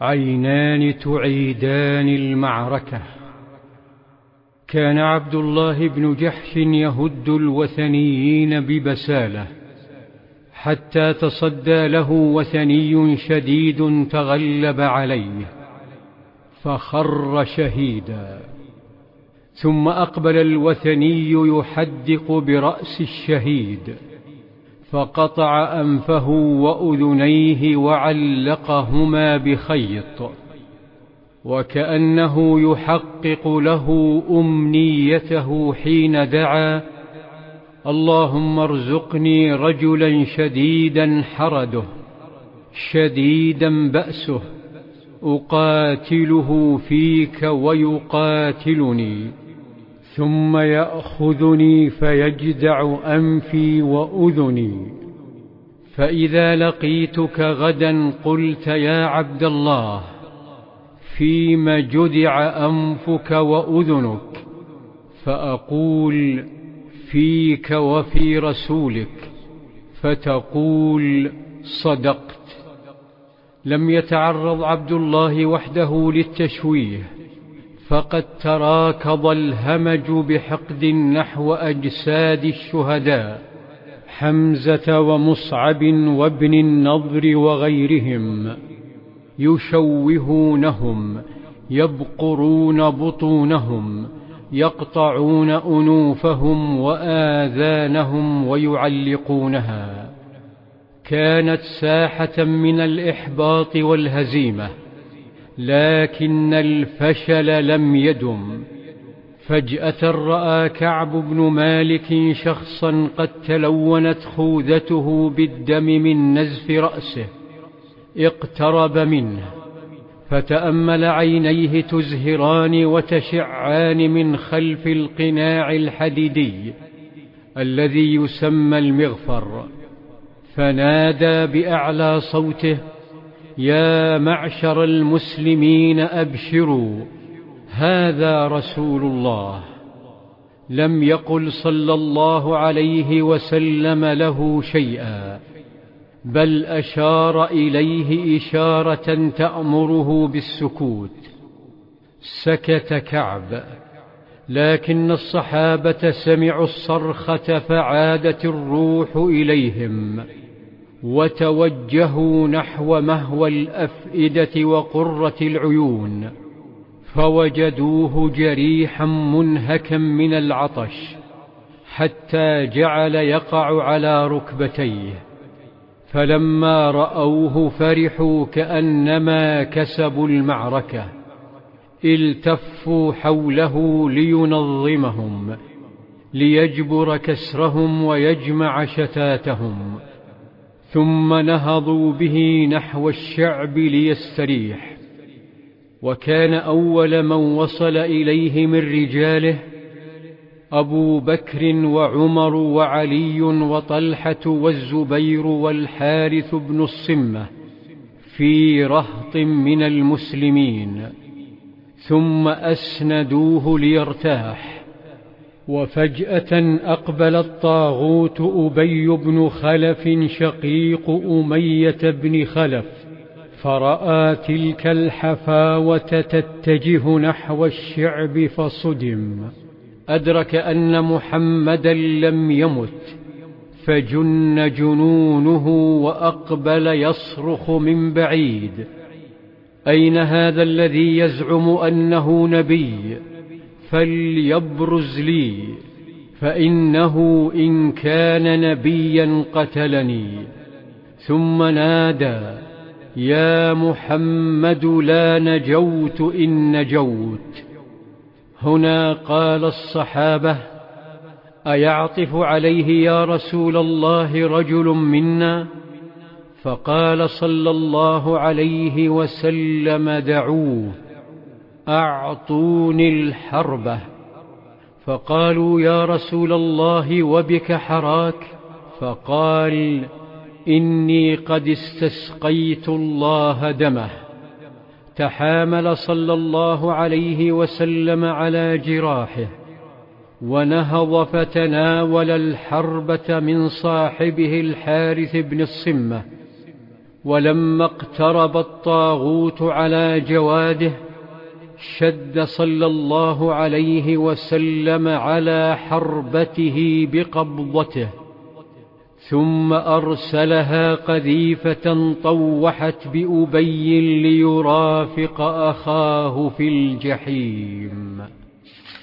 عينان تعيدان المعركة. كان عبد الله بن جحش يهد الوثنيين ببسالة، حتى تصدى له وثني شديد تغلب عليه فخر شهيدا، ثم أقبل الوثني يحدق برأس الشهيد فقطع أنفه وأذنيه وعلقهما بخيط، وكأنه يحقق له أمنيته حين دعا: اللهم ارزقني رجلا شديدا حرده شديدا بأسه أقاتله فيك ويقاتلني، ثم يأخذني فيجدع أنفي وأذني، فإذا لقيتك غدا قلت: يا عبد الله، فيم جدع أنفك وأذنك؟ فأقول: فيك وفي رسولك، فتقول: صدقت. لم يتعرض عبد الله وحده للتشويه، فقد تراكض الهمج بحقد نحو أجساد الشهداء حمزة ومصعب وابن النضر وغيرهم، يشوهونهم، يبقرون بطونهم، يقطعون أنوفهم وآذانهم ويعلقونها. كانت ساحة من الإحباط والهزيمة، لكن الفشل لم يدم. فجأة رأى كعب بن مالك شخصا قد تلونت خوذته بالدم من نزف رأسه، اقترب منه فتأمل عينيه تزهران وتشعان من خلف القناع الحديدي الذي يسمى المغفر، فنادى بأعلى صوته: يا معشر المسلمين أبشروا، هذا رسول الله. لم يقل صلى الله عليه وسلم له شيئا، بل أشار إليه إشارة تأمره بالسكوت. سكت كعب، لكن الصحابة سمعوا الصرخة فعادت الروح إليهم، وتوجهوا نحو مهوى الأفئدة وقرة العيون، فوجدوه جريحا منهكا من العطش، حتى جعل يقع على ركبتيه. فلما رأوه فرحوا كأنما كسبوا المعركة، التفوا حوله لينظمهم، ليجبر كسرهم ويجمع شتاتهم، ثم نهضوا به نحو الشعب ليستريح. وكان أول من وصل إليه من رجاله أبو بكر وعمر وعلي وطلحة والزبير والحارث بن الصمة في رهط من المسلمين، ثم أسندوه ليرتاح. وفجأة أقبل الطاغوت أبي بن خلف شقيق أمية بن خلف، فرأى تلك الحفاوة تتجه نحو الشعب فصدم، أدرك أن محمدا لم يمت، فجن جنونه وأقبل يصرخ من بعيد: أين هذا الذي يزعم أنه نبي؟ فليبرز لي، فإنه إن كان نبيا قتلني. ثم نادى: يا محمد، لا نجوت إن نجوت. هنا قال الصحابة: أيعطف عليه يا رسول الله رجل منا؟ فقال صلى الله عليه وسلم: دعوه، أعطوني الحربة. فقالوا: يا رسول الله، وبك حراك؟ فقال: إني قد استسقيت الله دمه. تحامل صلى الله عليه وسلم على جراحه، ونهض فتناول الحربة من صاحبه الحارث بن الصمة، ولما اقترب الطاغوت على جواده شد صلى الله عليه وسلم على حربته بقبضته، ثم أرسلها قذيفة طوحت بأبي ليرافق أخاه في الجحيم.